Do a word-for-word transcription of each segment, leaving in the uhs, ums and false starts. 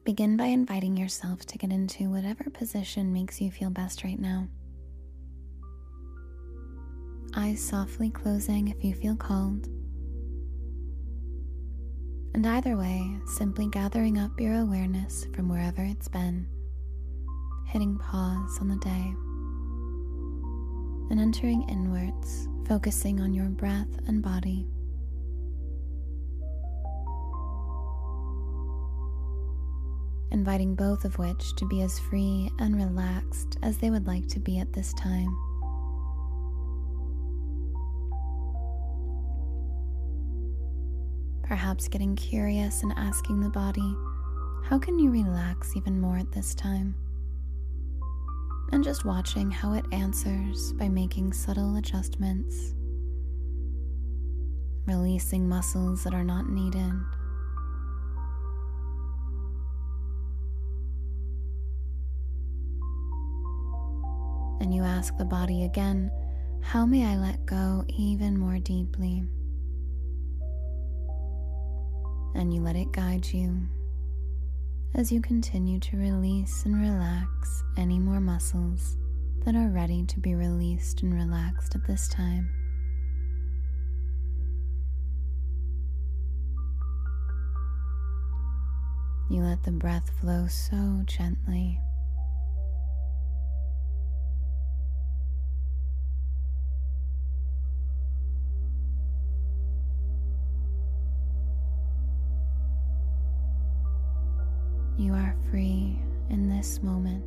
Begin by inviting yourself to get into whatever position makes you feel best right now. Eyes softly closing if you feel called. And either way, simply gathering up your awareness from wherever it's been, hitting pause on the day, and entering inwards, focusing on your breath and body. Inviting both of which to be as free and relaxed as they would like to be at this time. Perhaps getting curious and asking the body, how can you relax even more at this time? And just watching how it answers by making subtle adjustments, releasing muscles that are not needed. And you ask the body again, how may I let go even more deeply? And you let it guide you as you continue to release and relax any more muscles that are ready to be released and relaxed at this time. You let the breath flow so gently. You are free in this moment.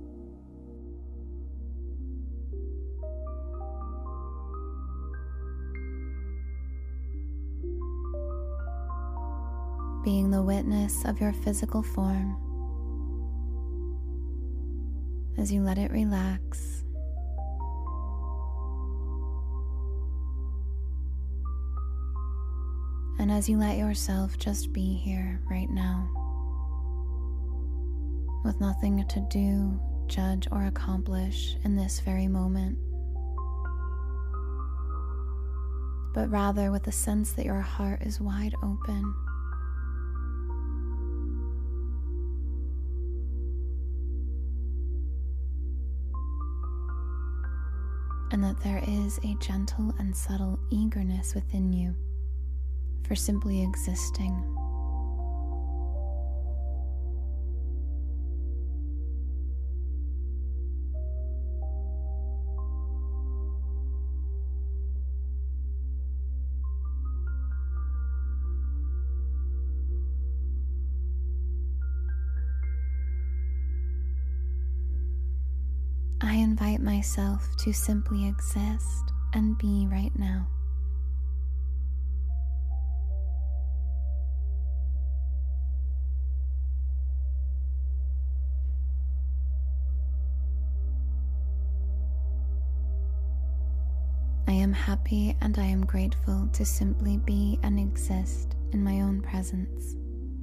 Being the witness of your physical form as you let it relax. And as you let yourself just be here right now, with nothing to do, judge, or accomplish in this very moment, but rather with a sense that your heart is wide open. And that there is a gentle and subtle eagerness within you for simply existing. I invite myself to simply exist and be right now. I am happy and I am grateful to simply be and exist in my own presence.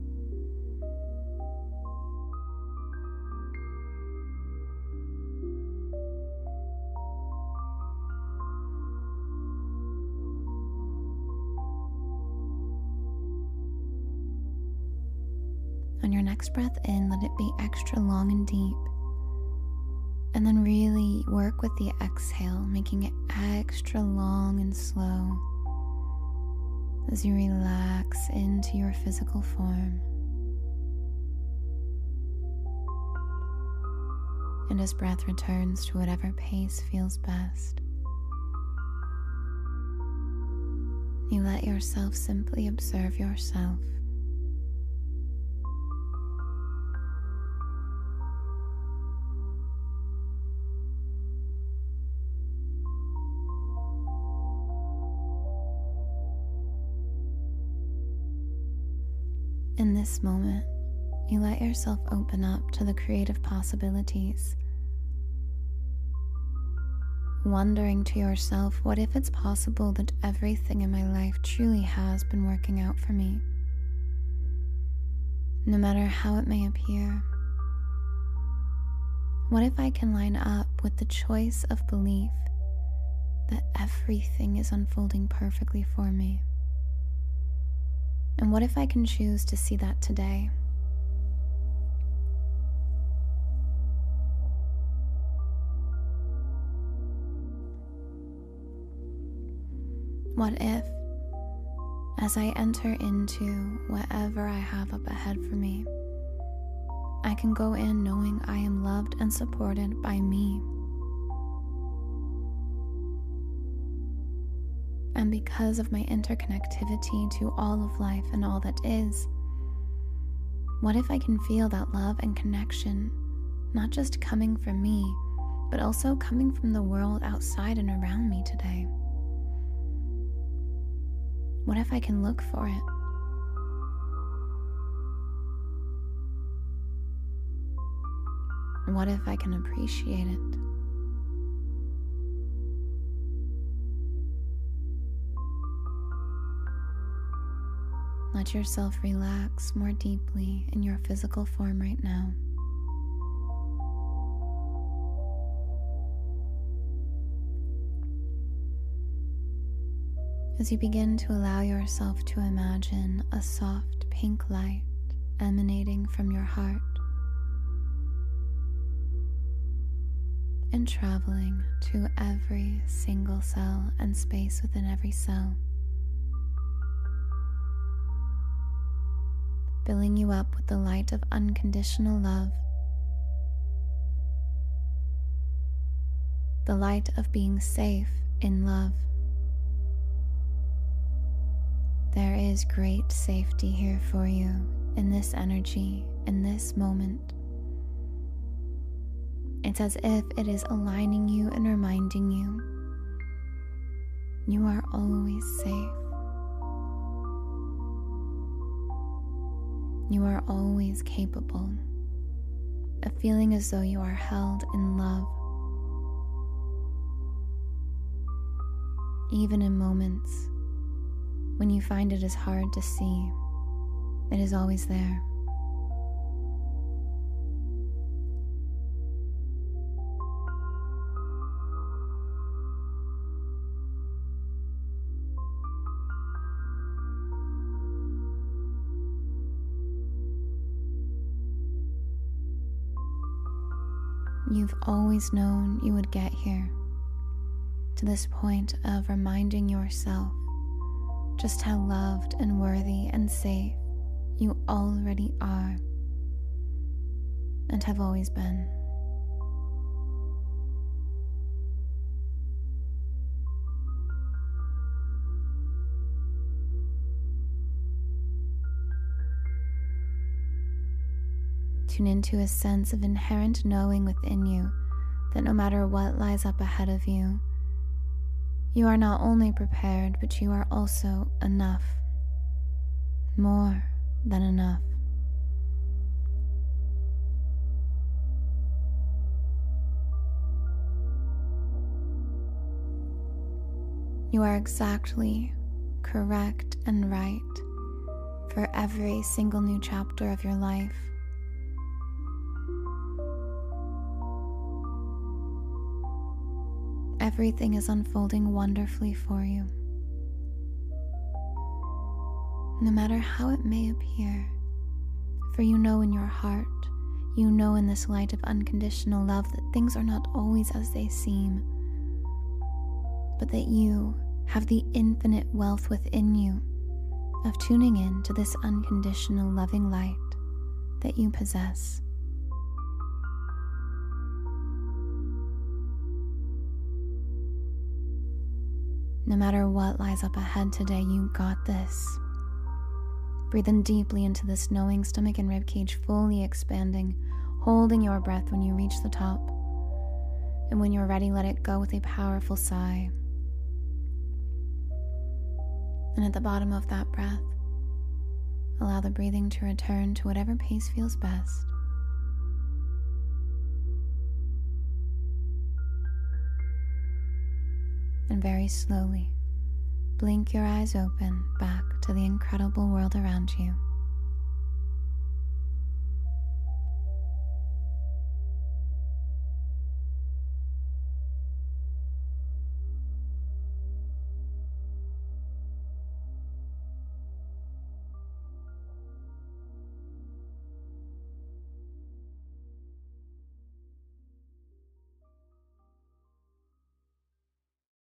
On your next breath in, let it be extra long and deep. And then really work with the exhale, making it extra long and slow as you relax into your physical form. And as breath returns to whatever pace feels best, you let yourself simply observe yourself. In this moment, you let yourself open up to the creative possibilities, wondering to yourself, what if it's possible that everything in my life truly has been working out for me, no matter how it may appear? What if I can line up with the choice of belief that everything is unfolding perfectly for me? And what if I can choose to see that today? What if, as I enter into whatever I have up ahead for me, I can go in knowing I am loved and supported by me. And because of my interconnectivity to all of life and all that is, what if I can feel that love and connection, not just coming from me, but also coming from the world outside and around me today? What if I can look for it? What if I can appreciate it? Let yourself relax more deeply in your physical form right now. As you begin to allow yourself to imagine a soft pink light emanating from your heart and traveling to every single cell and space within every cell, filling you up with the light of unconditional love, the light of being safe in love. There is great safety here for you in this energy, in this moment. It's as if it is aligning you and reminding you you are always safe. You are always capable of feeling as though you are held in love, even in moments when you find it is hard to see. It is always there. You've always known you would get here, to this point of reminding yourself just how loved and worthy and safe you already are and have always been. Tune into a sense of inherent knowing within you that no matter what lies up ahead of you, you are not only prepared, but you are also enough, more than enough. You are exactly correct and right for every single new chapter of your life. Everything is unfolding wonderfully for you. No matter how it may appear, for you know in your heart, you know in this light of unconditional love that things are not always as they seem, but that you have the infinite wealth within you of tuning in to this unconditional loving light that you possess. No matter what lies up ahead today, you got this. Breathe in deeply into this knowing stomach and ribcage, fully expanding, holding your breath when you reach the top. And when you're ready, let it go with a powerful sigh. And at the bottom of that breath, allow the breathing to return to whatever pace feels best. And very slowly, blink your eyes open back to the incredible world around you.